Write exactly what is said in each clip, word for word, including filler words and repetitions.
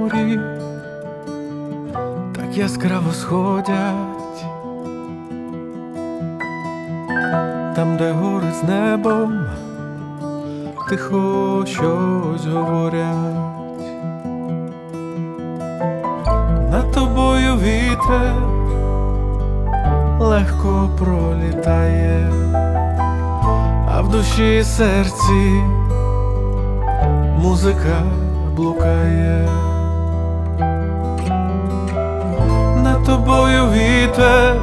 морі так яскраво сходять, там, де гори з небом тихо щось говорять. Над тобою вітер легко пролітає, а в душі і серці музика блукає. Над тобою вітер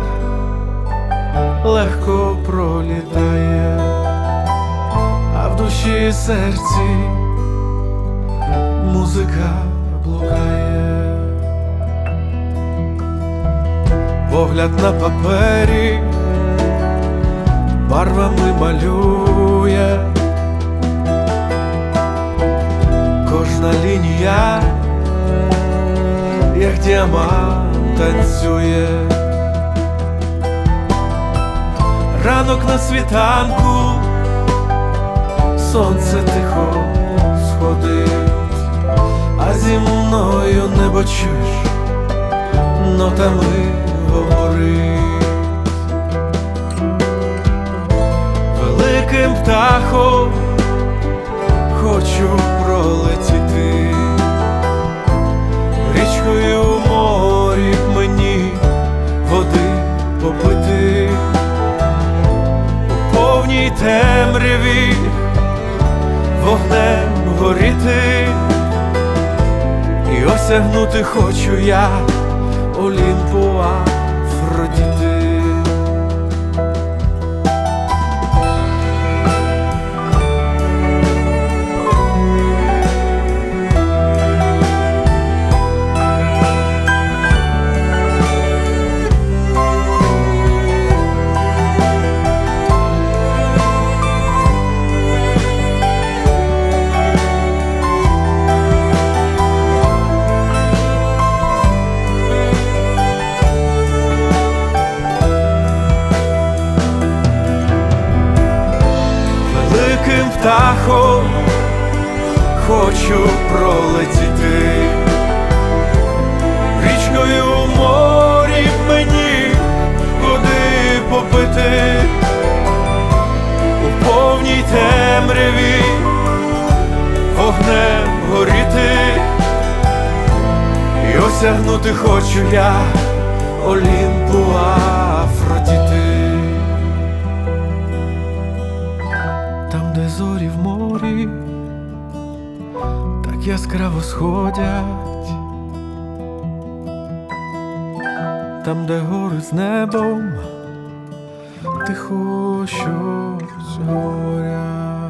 легко пролітає, а в душі і серці музика блукає. Погляд на папері барвами малює, кожна лінія, як діамант, танцює. Ранок на світанку, сонце тихо сходить, а зі мною небо чуєш, нотами говорить. Великим птахом хочу пролетіти, річкою у морі б мені води попити, у повній темряві вогнем горіти, і осягнути хочу я Олімпу Афродіти. Птахом хочу пролетіти, річкою у морі б мені води попити, у повній темряві вогнем горіти, і осягнути хочу я Олімпу Афродіти. Там, де зорі в морі так яскраво сходять, там, де гори з небом тихо щось говорять.